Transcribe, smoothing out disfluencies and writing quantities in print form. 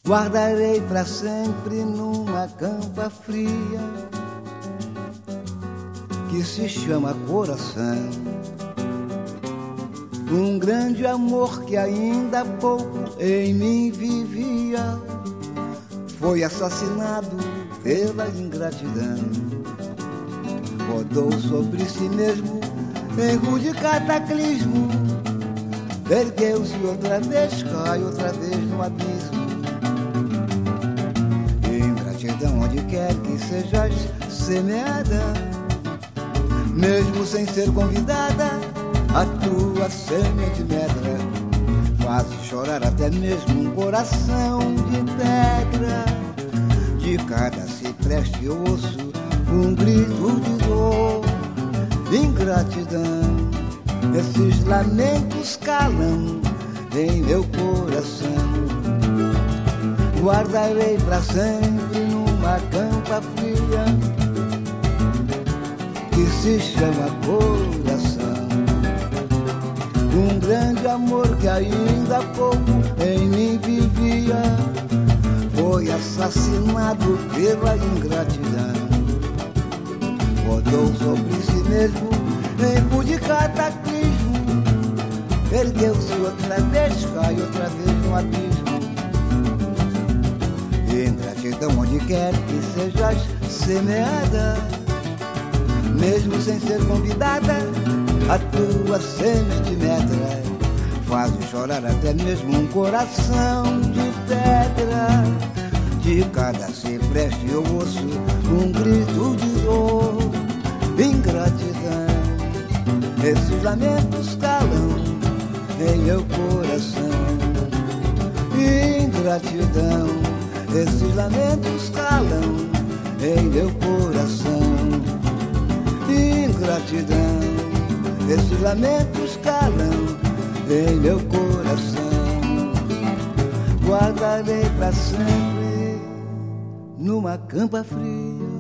Guardarei pra sempre numa campa fria que se chama coração, um grande amor que ainda há pouco em mim vivia, foi assassinado pela ingratidão. Rodou sobre si mesmo em rude cataclismo, ergueu-se outra vez, cai outra vez no abismo. Ingratidão onde quer que sejas semeada, mesmo sem ser convidada, a tua semente medra, faz chorar até mesmo um coração de pedra. De cada cipreste eu ouço um grito de dor, ingratidão, esses lamentos calam em meu coração. Guardarei pra sempre numa campa fria que se chama coração, um grande amor que ainda há pouco em mim vivia, foi assassinado pela ingratidão. Rodou sobre si mesmo em rude cataclismo, ergueu-se outra vez, cai outra vez no abismo. Ingratidão onde quer que sejas semeada, mesmo sem ser convidada, a tua semente medra, faz chorar até mesmo um coração de pedra. De cada cipreste eu ouço um grito de dor, ingratidão, esses lamentos calam em meu coração. Ingratidão, esses lamentos calam em meu coração. Ingratidão, esses lamentos calam em meu coração. Guardarei pra sempre numa campa fria